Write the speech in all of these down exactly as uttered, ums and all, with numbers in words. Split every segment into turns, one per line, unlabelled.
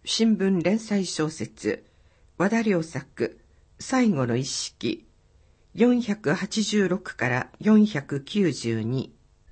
新聞連載小説、和田良作、最後の一式、よんひゃくはちじゅうろくからよんひゃくきゅうじゅうに。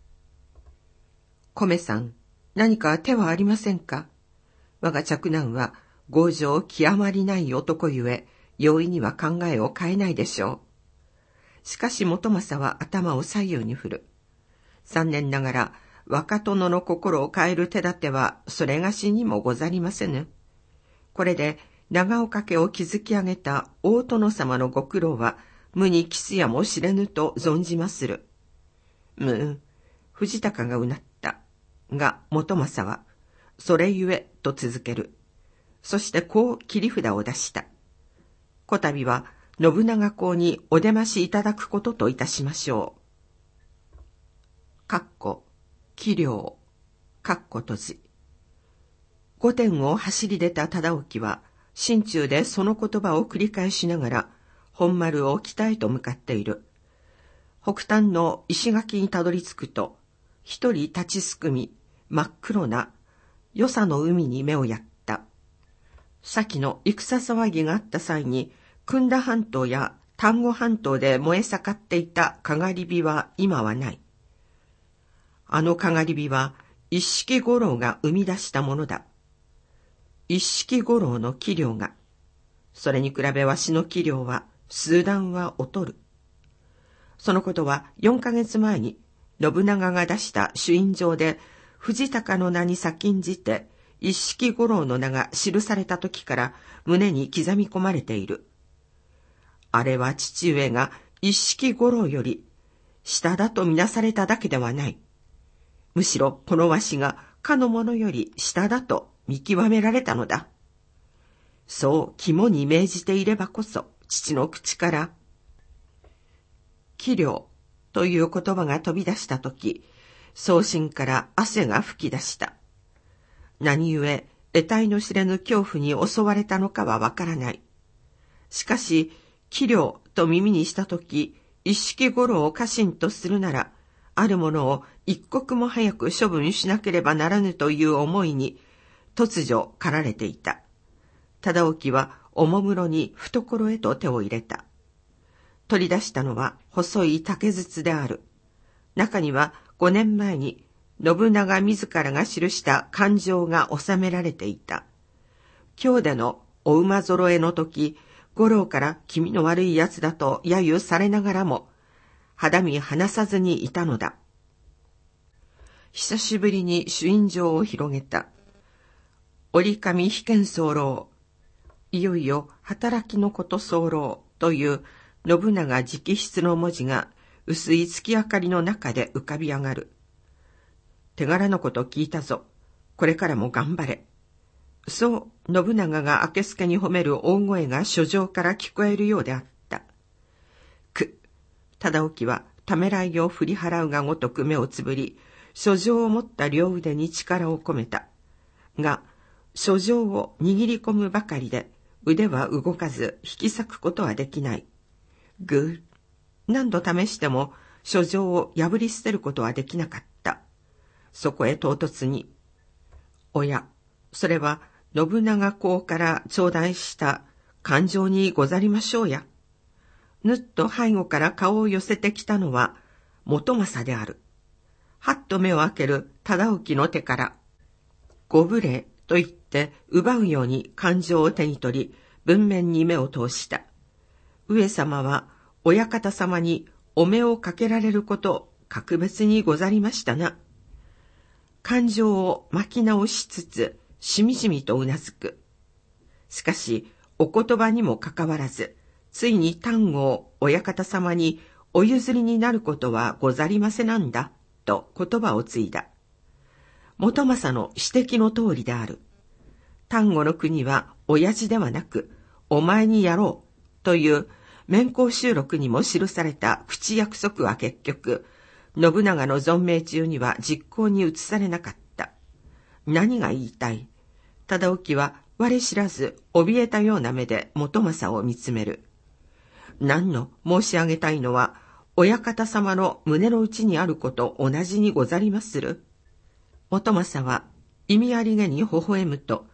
米さん、何か手はありませんか？我が嫡男は、強情極まりない男ゆえ、容易には考えを変えないでしょう。しかし元政は頭を左右に振る。残念ながら、若殿の心を変える手立ては、それがしにもござりませぬ。これで、長岡家を築き上げた大殿様のご苦労は、無にキスやも知れぬと存じまする。むう、藤高がうなった。が、元政は、それゆえ、と続ける。そしてこう切り札を出した。こたびは、信長公にお出ましいただくことといたしましょう。かっこ、器量、かっこ閉じ。御殿を走り出た忠興は、心中でその言葉を繰り返しながら、本丸を北へと向かっている。北端の石垣にたどり着くと、一人立ちすくみ、真っ黒な、与謝の海に目をやった。先の戦騒ぎがあった際に、汲田半島や丹後半島で燃え盛っていたかがり火は今はない。あのかがり火は、一色五郎が生み出したものだ。一色五郎の器量が、それに比べわしの器量は数段は劣る。そのことは四ヶ月前に信長が出した朱印状で藤高の名に先んじて一色五郎の名が記された時から胸に刻み込まれている。あれは父上が一色五郎より下だとみなされただけではない。むしろこのわしがかの者より下だと見極められたのだ。そう肝に銘じていればこそ父の口から器量という言葉が飛び出したとき、双身から汗が吹き出した。何故得体の知れぬ恐怖に襲われたのかはわからない。しかし器量と耳にしたとき、一色五郎を家臣とするなら、あるものを一刻も早く処分しなければならぬという思いに突如駆られていた。忠興はおもむろに懐へと手を入れた。取り出したのは細い竹筒である。中には五年前に信長自らが記した勘定が収められていた。京でのお馬揃えの時、五郎から気味の悪いやつだと揶揄されながらも、肌身離さずにいたのだ。久しぶりに朱印状を広げた。折上被験候、いよいよ働きのこと候という信長直筆の文字が薄い月明かりの中で浮かび上がる。手柄のこと聞いたぞ。これからも頑張れ。そう信長が明けすけに褒める大声が書状から聞こえるようであった。く、忠興はためらいを振り払うがごとく目をつぶり、書状を持った両腕に力を込めた。が、書状を握り込むばかりで、腕は動かず引き裂くことはできない。ぐー、何度試しても書状を破り捨てることはできなかった。そこへ唐突に、おや、それは信長公から頂戴した勘定にござりましょうや。ぬっと背後から顔を寄せてきたのは元政である。はっと目を開ける忠興の手から、ご無礼と言って奪うように勘定を手に取り、文面に目を通した。上様は親方様にお目をかけられること格別にござりましたな。勘定を巻き直しつつ、しみじみとうなずく。しかし、お言葉にもかかわらず、ついに丹後を親方様にお譲りになることはござりませなんだ、と言葉を継いだ。元政の指摘の通りである。丹後の国は親父ではなく、お前にやろう、という面交収録にも記された口約束は結局、信長の存命中には実行に移されなかった。何が言いたい？忠興は我知らず怯えたような目で元政を見つめる。何の申し上げたいのは、親方様の胸の内にあること同じにござりまする。元政は意味ありげに微笑むと、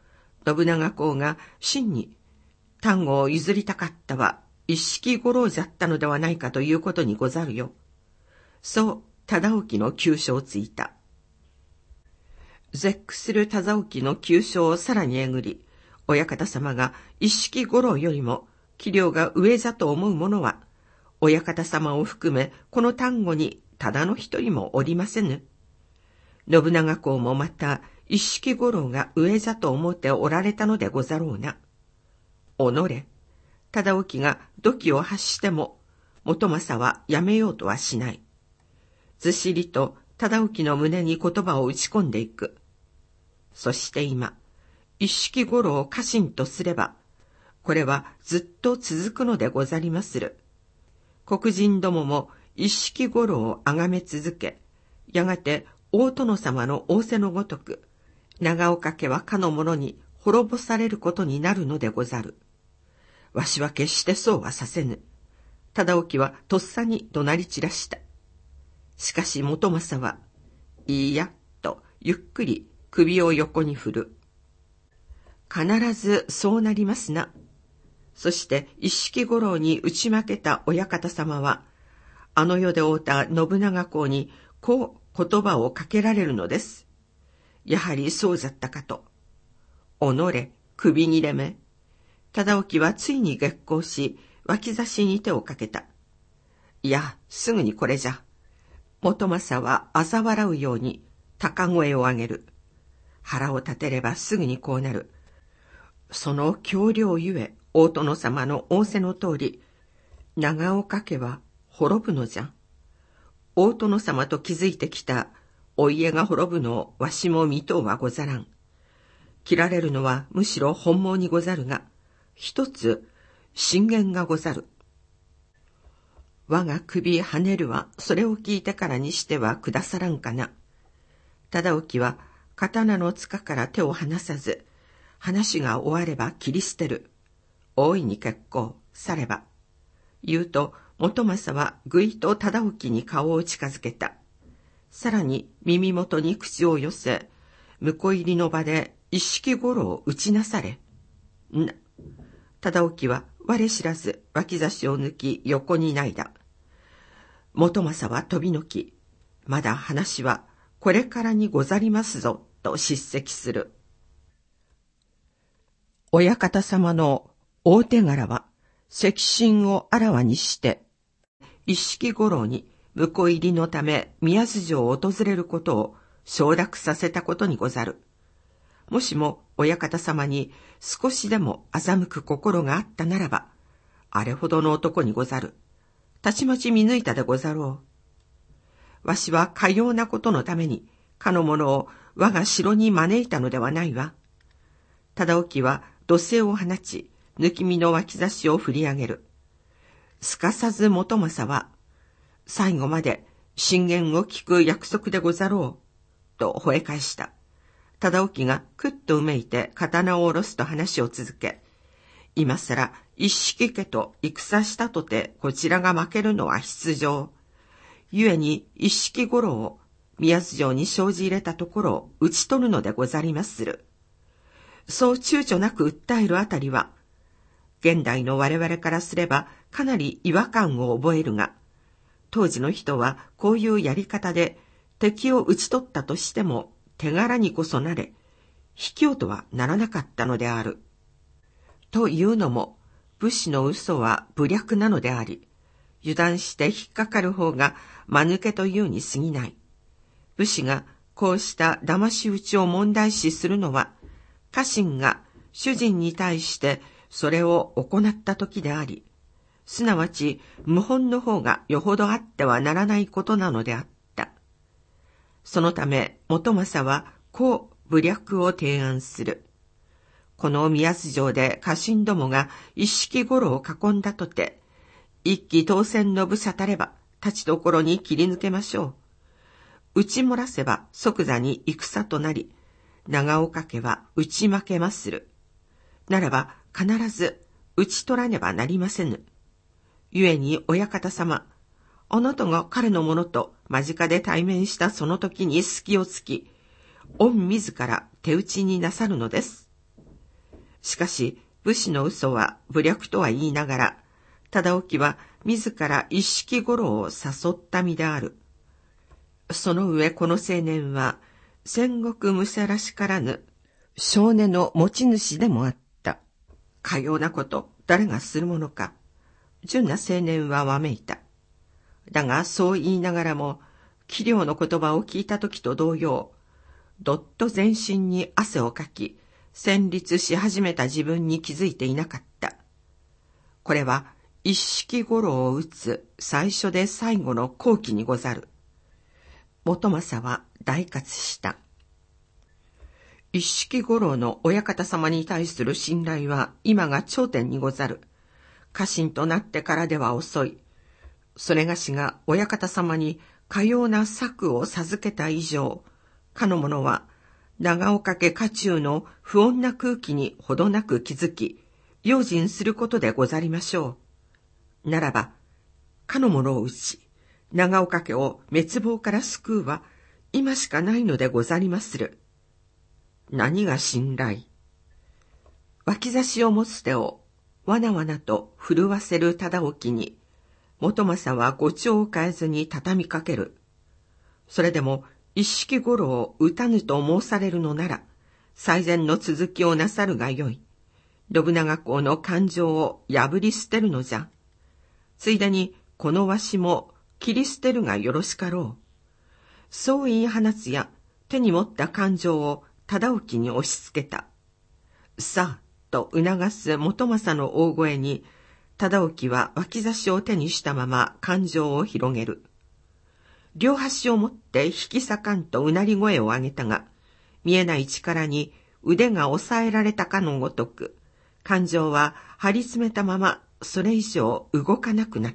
信長公が真に丹後を譲りたかったは一色五郎じゃったのではないかということにござるよ。そう忠興の急所をついた。絶句する忠興の急所をさらにえぐり、親方様が一色五郎よりも器量が上じゃと思う者は、親方様を含めこの丹後にただの一人もおりませぬ。信長公もまた一色五郎が上じゃと思っておられたのでござろうな。おのれ、忠興が土器を発しても元政はやめようとはしない。ずしりと忠興の胸に言葉を打ち込んでいく。そして今、一色五郎を家臣とすれば、これはずっと続くのでござりまする。黒人どもも一色五郎を崇め続け、やがて大殿様の仰せのごとく、長岡家はかの者に滅ぼされることになるのでござる。わしは決してそうはさせぬ。忠興はとっさに怒鳴り散らした。しかし元政は、いいや、とゆっくり首を横に振る。必ずそうなりますな。そして一色五郎に打ち負けた親方様は、あの世で会うた信長公にこう言葉をかけられるのです。やはりそうじゃったかと。おのれ、首切れめ。忠興はついに激高し、脇差しに手をかけた。いや、すぐにこれじゃ。元政は嘲笑うように高声を上げる。腹を立てればすぐにこうなる。その強量ゆえ、大殿様の仰せの通り、長岡家は滅ぶのじゃ。大殿様と築いてきたお家が滅ぶのをわしも見とうはござらん。切られるのはむしろ本望にござるが、一つ進言がござる。我が首はねるはそれを聞いてからにしてはくださらんかな。忠興は刀の塚から手を離さず、話が終われば切り捨てる。大いに結構、されば。言うと、元政はぐいと忠興に顔を近づけた。さらに耳元に口を寄せ、婿入りの場で一色五郎を打ちなされ。んな。忠興は我知らず脇差しを抜き横にないだ。元政は飛びのき、まだ話はこれからにござりますぞ、と叱責する。親方様の大手柄は、赤心をあらわにして、一色五郎に婿入りのため宮津城を訪れることを承諾させたことにござる。もしも親方様に少しでも欺く心があったならば、あれほどの男にござる。たちまち見抜いたでござろう。わしはかようなことのために、かの者を我が城に招いたのではないわ。忠興は怒声を放ち、抜き身の脇差しを振り上げる。すかさず元政は、最後まで進言を聞く約束でござろう、と吠え返した。忠興がくっとうめいて刀を下ろすと話を続け、今さら一色家と戦したとてこちらが負けるのは必定。故に一色五郎を宮津城に生じ入れたところを討ち取るのでござりまする。そう躊躇なく訴えるあたりは、現代の我々からすればかなり違和感を覚えるが、当時の人はこういうやり方で敵を討ち取ったとしても手柄にこそなれ、卑怯とはならなかったのである。というのも、武士の嘘は武略なのであり、油断して引っかかる方が間抜けというに過ぎない。武士がこうした騙し討ちを問題視するのは、家臣が主人に対してそれを行った時であり、すなわち謀反の方がよほどあってはならないことなのであった。そのため元政はこう武略を提案する。この宮津城で家臣どもが一色五郎を囲んだとて、一騎当選の武者たれば立ちどころに切り抜けましょう。打ち漏らせば即座に戦となり、長岡家は打ち負けまする。ならば必ず打ち取らねばなりませぬ。故に親方様、あなたが彼の者と間近で対面したその時に隙をつき、御自ら手打ちになさるのです。 しかし、武士の嘘は武略とは言いながら、忠興は自ら一色五郎を誘った身である。その上この青年は、戦国武者らしからぬ、少年の持ち主でもあった。かようなこと、誰がするものか。純な青年はわめいた。だが、そう言いながらも、器量の言葉を聞いたときと同様、どっと全身に汗をかき、戦慄し始めた自分に気づいていなかった。これは、一色五郎を打つ最初で最後の好機にござる。元政は大喝した。一色五郎の親方様に対する信頼は今が頂点にござる。家臣となってからでは遅い。それがしが親方様にかような策を授けた以上、かの者は長岡家家中の不穏な空気にほどなく気づき、用心することでござりましょう。ならば、かの者を討ち、長岡家を滅亡から救うは今しかないのでござりまする。何が信頼。脇差しを持つ手をわなわなと震わせる忠興に、元政は語調を変えずに畳みかける。それでも一色五郎を討たぬと申されるのなら、最善の続きをなさるがよい。信長公の感情を破り捨てるのじゃ。ついでにこのわしも切り捨てるがよろしかろう。そう言い放つや、手に持った感情を忠興に押し付けた。さあ、と促す元政の大声に、忠興は脇差しを手にしたまま感情を広げる。両端を持って引き裂かんとうなり声を上げたが、見えない力に腕が押さえられたかのごとく、感情は張り詰めたままそれ以上動かなくなった。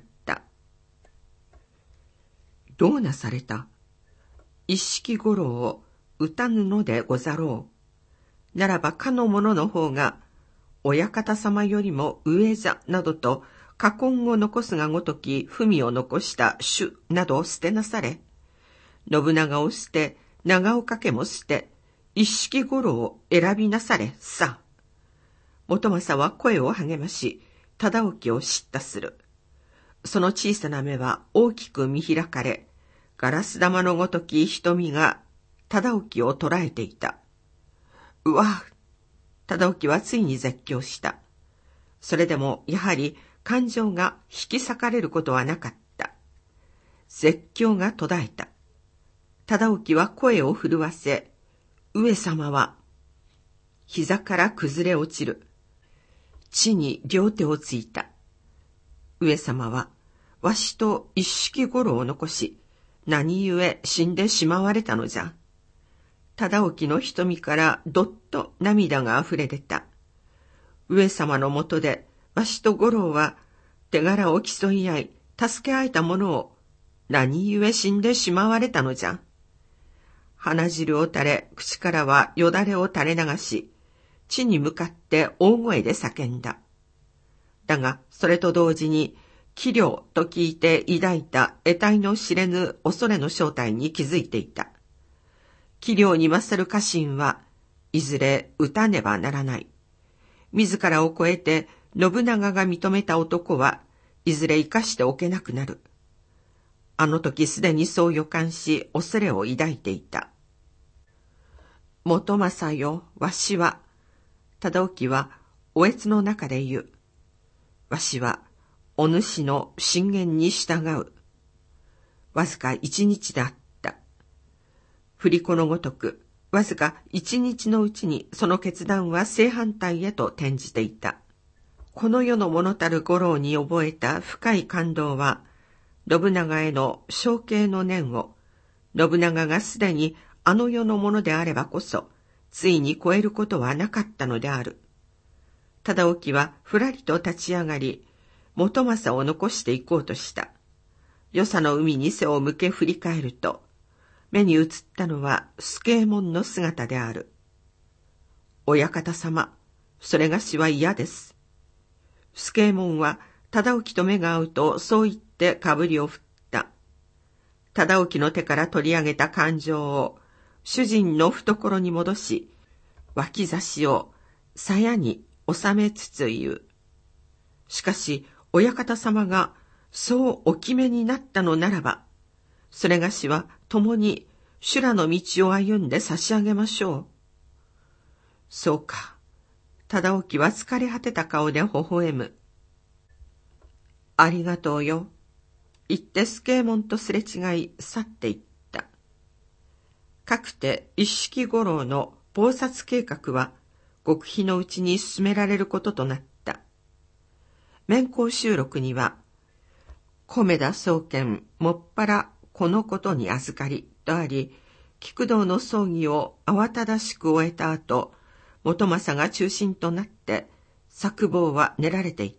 どうなされた？一色五郎を討たぬのでござろう。ならばかの者の方が、親方様よりも上じゃなどと禍根を残すがごとき文を残した主などを捨てなされ、信長を捨て長岡家も捨て一色五郎を選びなされさ。元政は声を励まし忠興を叱咤する。その小さな目は大きく見開かれ、ガラス玉のごとき瞳が忠興を捉えていた。うわ！忠興はついに絶叫した。それでもやはり感情が引き裂かれることはなかった。絶叫が途絶えた。忠興は声を震わせ、上様は、膝から崩れ落ちる。地に両手をついた。上様は、わしと一色五郎を残し、何故死んでしまわれたのじゃ。忠興の瞳からどっと涙があふれ出た。上様のもとでわしと五郎は手柄を競い合い助け合えたものを何故死んでしまわれたのじゃ。鼻汁を垂れ、口からはよだれを垂れ流し、地に向かって大声で叫んだ。だがそれと同時に器量と聞いて抱いた得体の知れぬ恐れの正体に気づいていた。器量に勝る家臣はいずれ討たねばならない。自らを超えて信長が認めた男はいずれ生かしておけなくなる。あの時すでにそう予感し恐れを抱いていた。元政よ、わしは、忠興はおえつの中で言う。わしはお主の進言に従う。わずか一日であった。振り子のごとく、わずか一日のうちにその決断は正反対へと転じていた。この世のものたる五郎に覚えた深い感動は、信長への承継の念を、信長がすでにあの世のものであればこそ、ついに超えることはなかったのである。忠興はふらりと立ち上がり、元政を残していこうとした。与謝の海に背を向け振り返ると、目に映ったのは助右衛門の姿である。親方様、それがしは嫌です。助右衛門は忠興と目が合うとそう言ってかぶりを振った。忠興の手から取り上げた感情を主人の懐に戻し、脇差しを鞘に収めつつ言う。しかし、親方様がそうお決めになったのならば、それがしは共に修羅の道を歩んで差し上げましょう。そうか。忠興は疲れ果てた顔で微笑む。ありがとうよ。言って助右衛門とすれ違い去っていった。かくて一色五郎の謀殺計画は極秘のうちに進められることとなった。面交収録には、米田宗見もっぱらこのことに預かりとあり、菊堂の葬儀を慌ただしく終えた後、元政が中心となって策謀は練られていった。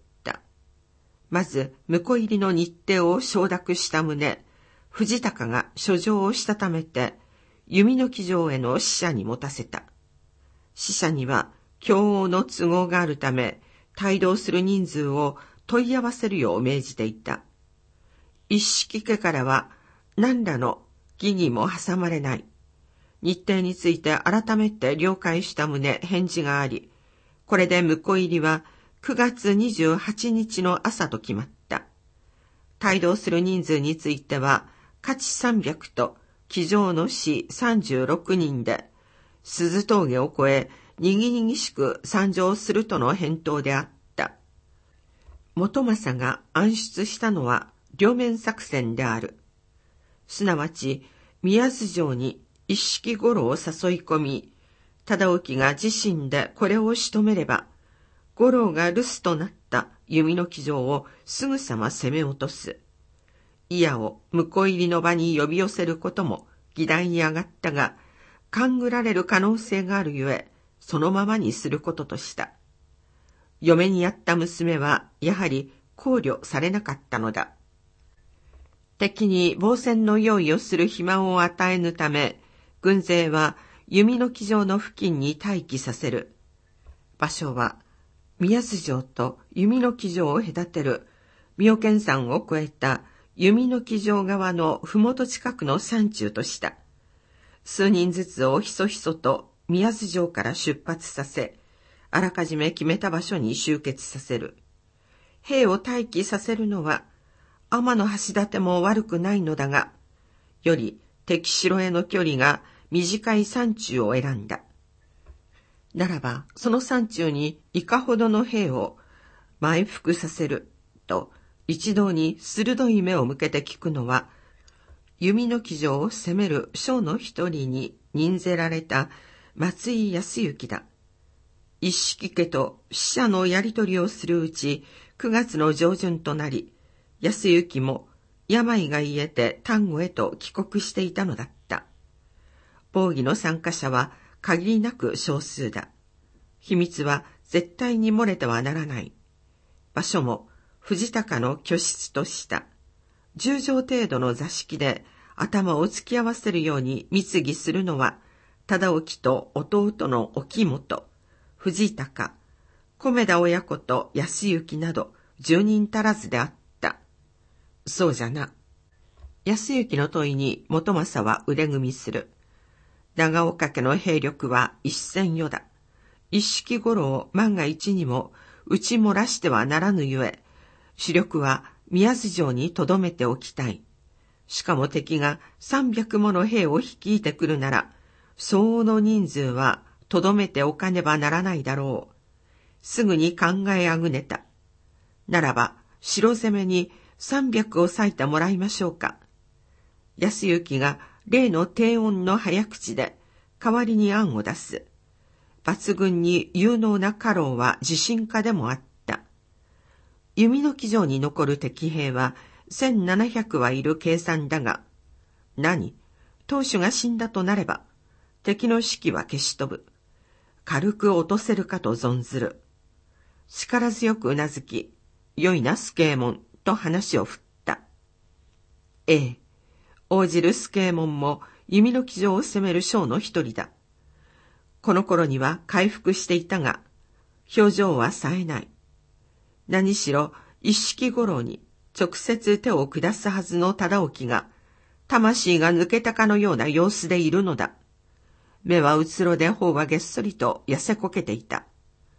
まず婿入りの日程を承諾した旨、藤高が書状をしたためて弓の木城への使者に持たせた。使者には供応の都合があるため、帯同する人数を問い合わせるよう命じていた。一色家からは何らの疑義も挟まれない。日程について改めて了解した旨返事があり、これで婿入りはくがつにじゅうはちにちの朝と決まった。帯同する人数については、家地さんびゃくと騎乗の士さんじゅうろくにんで、鈴峠を越え、にぎにぎしく参上するとの返答であった。元政が暗出したのは両面作戦である。すなわち、宮津城に一色五郎を誘い込み、忠興が自身でこれを仕留めれば、五郎が留守となった弓の木城をすぐさま攻め落とす。いやを婿入りの場に呼び寄せることも議題に上がったが、勘ぐられる可能性があるゆえ、そのままにすることとした。嫁にやった娘はやはり考慮されなかったのだ。敵に防戦の用意をする暇を与えぬため、軍勢は弓の木城の付近に待機させる。場所は宮津城と弓の木城を隔てる妙見山を越えた弓の木城側の麓近くの山中とした。数人ずつをひそひそと宮津城から出発させ、あらかじめ決めた場所に集結させる。兵を待機させるのは天の橋立も悪くないのだが、より敵城への距離が短い山中を選んだ。ならばその山中にいかほどの兵を埋伏させると一同に鋭い目を向けて聞くのは、弓の木城を攻める将の一人に任ぜられた松井康之だ。一色家と使者のやり取りをするうち、くがつの上旬となり、康之も病が癒えて丹後へと帰国していたのだった。防御の参加者は限りなく少数だ。秘密は絶対に漏れてはならない。場所も藤高の居室とした。十畳程度の座敷で頭を突き合わせるように密議するのは、忠興と弟の沖本、藤高、米田親子と康之など十人足らずであった。そうじゃな。康之の問いに元政は腕組みする。長岡家の兵力は一千余だ。一色五郎を万が一にも打ち漏らしてはならぬゆえ、主力は宮津城に留めておきたい。しかも敵が三百もの兵を率いてくるなら、相応の人数は留めておかねばならないだろう。すぐに考えあぐねた。ならば、城攻めに三百を割いてもらいましょうか。康之が例の低音の早口で代わりに案を出す。抜群に有能な家老は自信家でもあった。弓の木城に残る敵兵は千七百はいる計算だが、何、当主が死んだとなれば、敵の士気は消し飛ぶ。軽く落とせるかと存ずる。力強くうなずき、よいな助右衛門と話を振った。ええ、応じる助右衛門も弓の木城を攻める将の一人だ。この頃には回復していたが、表情は冴えない。何しろ一色五郎に直接手を下すはずの忠興が、魂が抜けたかのような様子でいるのだ。目はうつろで頬はげっそりと痩せこけていた。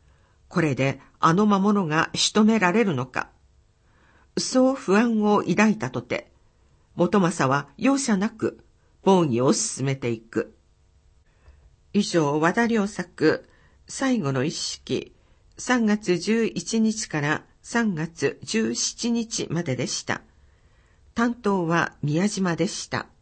これであの魔物が仕留められるのか。そう不安を抱いたとて、元政は容赦なく防御を進めていく。以上、和田良作最後の一式、さんがつじゅういちにちからさんがつじゅうしちにちまででした。担当は宮島でした。